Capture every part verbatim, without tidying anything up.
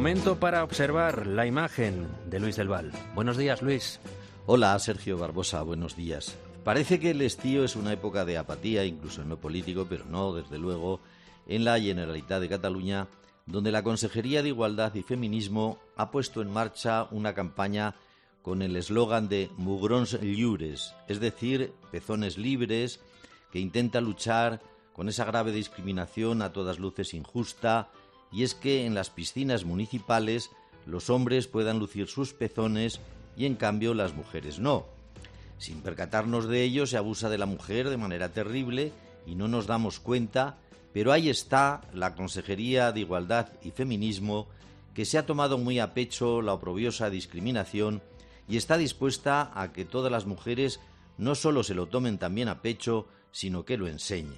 Momento para observar la imagen de Luis del Val. Buenos días, Luis. Hola, Sergio Barbosa, buenos días. Parece que el estío es una época de apatía, incluso en lo político, pero no, desde luego, en la Generalitat de Cataluña, donde la Consejería de Igualdad y Feminismo ha puesto en marcha una campaña con el eslogan de Mugrons lliures, es decir, pezones libres, que intenta luchar con esa grave discriminación a todas luces injusta, y es que en las piscinas municipales los hombres puedan lucir sus pezones y en cambio las mujeres no. Sin percatarnos de ello, se abusa de la mujer de manera terrible y no nos damos cuenta, pero ahí está la Consejería de Igualdad y Feminismo, que se ha tomado muy a pecho la oprobiosa discriminación y está dispuesta a que todas las mujeres no solo se lo tomen también a pecho, sino que lo enseñen.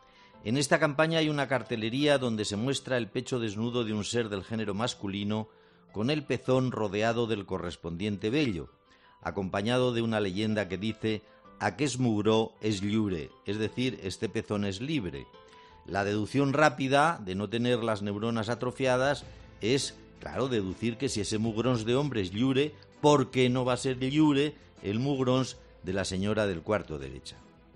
En esta campaña hay una cartelería donde se muestra el pecho desnudo de un ser del género masculino con el pezón rodeado del correspondiente vello, acompañado de una leyenda que dice «Aquest mugró és lliure», es decir, este pezón es libre. La deducción rápida de no tener las neuronas atrofiadas es, claro, deducir que si ese mugrons de hombre es lliure, ¿por qué no va a ser lliure el mugrons de la señora del cuarto derecha?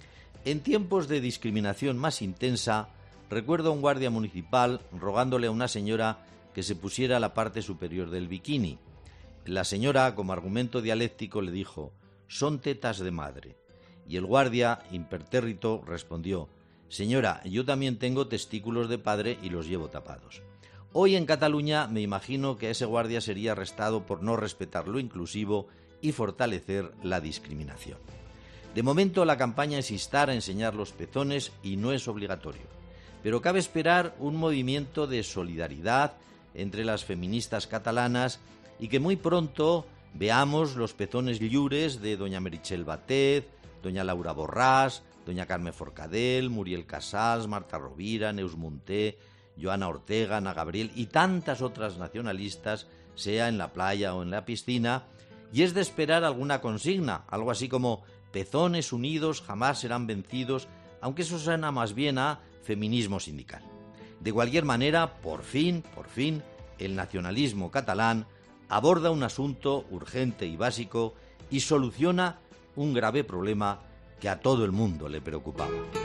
En tiempos de discriminación más intensa, recuerdo a un guardia municipal rogándole a una señora que se pusiera la parte superior del bikini. La señora, como argumento dialéctico, le dijo «son tetas de madre». Y el guardia, impertérrito, respondió «señora, yo también tengo testículos de padre y los llevo tapados». Hoy en Cataluña me imagino que a ese guardia sería arrestado por no respetar lo inclusivo y fortalecer la discriminación. De momento la campaña es instar a enseñar los pezones y no es obligatorio, pero cabe esperar un movimiento de solidaridad entre las feministas catalanas y que muy pronto veamos los pezones lliures de doña Meritxell Batet, doña Laura Borràs, doña Carme Forcadell, Muriel Casals, Marta Rovira, Neus Munté, Joana Ortega, Ana Gabriel y tantas otras nacionalistas, sea en la playa o en la piscina, y es de esperar alguna consigna, algo así como «pezones unidos jamás serán vencidos», aunque eso suena más bien a feminismo sindical. De cualquier manera, por fin, por fin, el nacionalismo catalán aborda un asunto urgente y básico y soluciona un grave problema que a todo el mundo le preocupaba.